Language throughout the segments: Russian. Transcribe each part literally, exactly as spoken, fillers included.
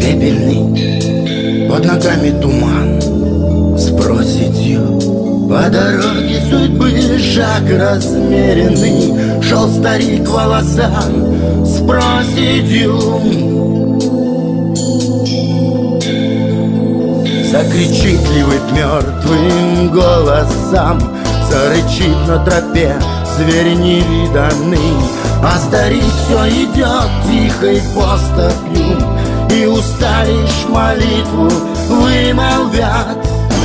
пепельный, под ногами туман с проседью. По дороге судьбы шаг размеренный шел старик волосан с проседью. Закричит ливает мертвым голосом, зарычит на тропе зверь невиданный. А старик все идет тихой поступью, и уста лишь молитву вымолвят.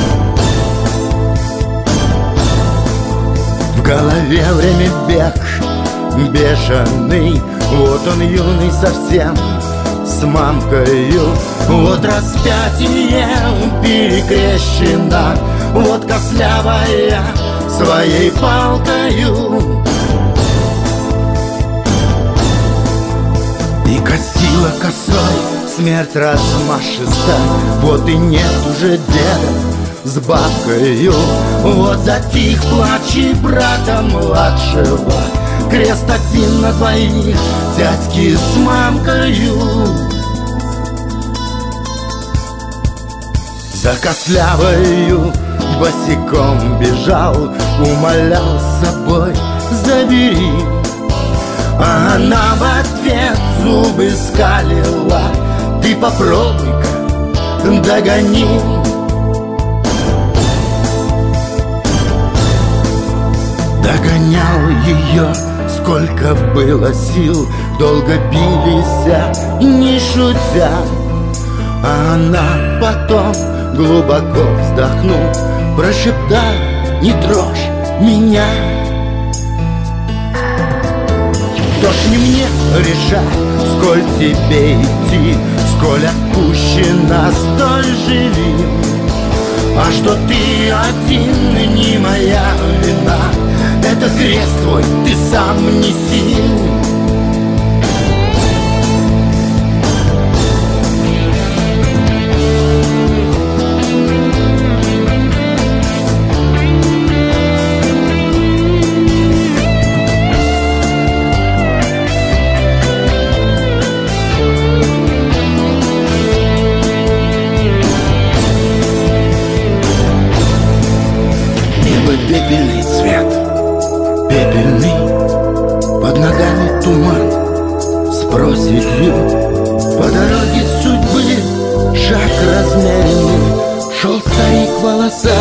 В голове время бег бешеный, вот он юный совсем с мамкою. Вот распятие перекрещено, вот костлявая своей палкою. И косила косой смерть размашиста, вот и нет уже деда с бабкою. Вот затих плач брата младшего, крест один на двоих, дядьки с мамкою. За костлявою босиком бежал, умолял с собой забери. А она в ответ зубы скалила: ты попробуй-ка, догони. Догонял ее, сколько было сил, долго бились, не шутя. А она потом, глубоко вздохнув, прошептала: не трожь меня. Кто ж не мне решать, сколь тебе идти, сколь отпущено, столь живи. А что ты один, не моя вина, этот крест твой ты сам неси. Пепельный цвет, пепельный, под ногами туман с проседью. По дороге судьбы шаг размеренный шел старик волоса